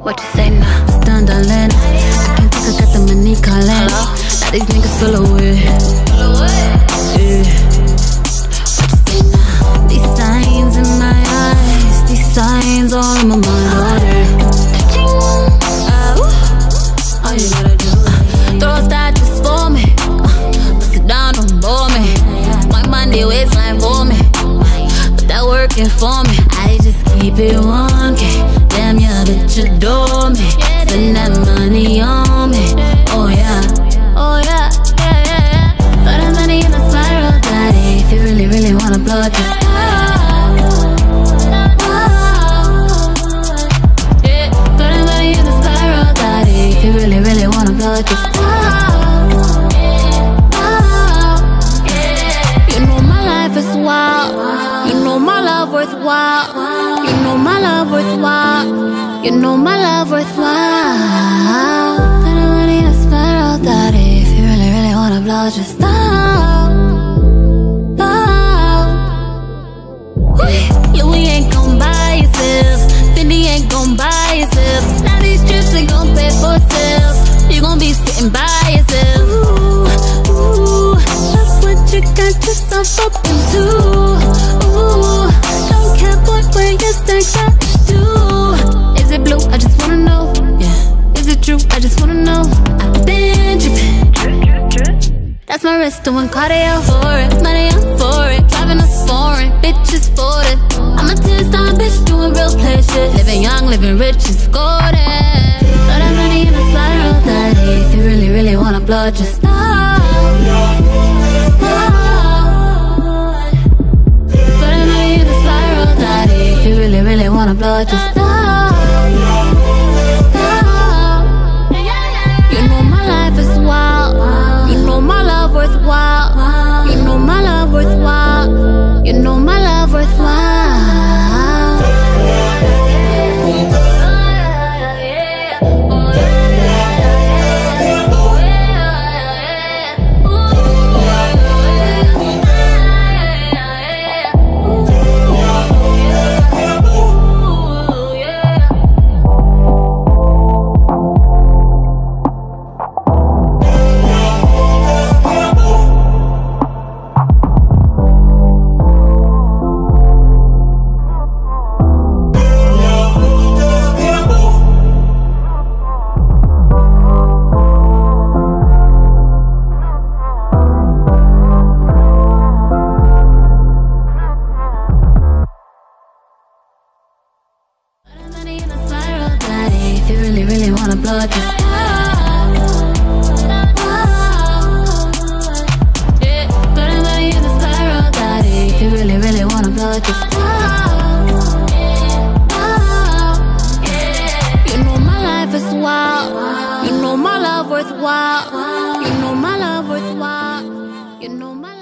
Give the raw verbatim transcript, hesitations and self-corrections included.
What you say now? Stand on land. I can't think I got the money calling. Now these niggas feel away. Yeah. What you say now? These signs in my eyes, these signs all in my mind all day. Oh, all you gotta do uh, throw that just for me. Uh, sit down, don't bore me. My Monday waistline for me. But that working for me. I just keep it one K. Damn, yeah, bitch, adore me. Spend that money on me. Oh yeah, oh yeah, yeah, yeah, yeah. Throw that money in a spiral, daddy. If you really, really wanna blow, just stop. Yeah, throw that money in a spiral, daddy. If you really, really wanna blow, just stop. You know my life is wild. You know my love worthwhile. You know my love worthwhile. You know my love worthwhile. Throw the money in a spiral, daddy. If you really, really wanna blow, just stop. Stop. Louis ain't gon' buy yourself. Fendi ain't gon' buy yourself. Now these trips ain't gon' pay for itself. You gon' be sitting by yourself. Ooh, ooh, look what you got yourself up into. Ooh, don't care what where you stacks up to. Is it blue? I just wanna know. Yeah. Is it true? I just wanna know. I've been drippin'. That's my wrist doing cardio for it. Money up for it. Driving us foreign. Bitches for it. I'm a ten-star bitch doing real play shit. Living young, living rich, and golden. Throw that money in a spiral, daddy. If you really, really wanna blow, just stop. Throw that money in a spiral, daddy. If you really, really wanna blow, just stop. You know my life is wild. You know my love worthwhile. You know my love worthwhile. You know my love worthwhile. If you really, really wanna blow, just stop. Yeah, throw that money in a spiral, daddy. If you really, really wanna blow, just stop. You know my life is wild. You know my love worthwhile. You know my love worthwhile. You know my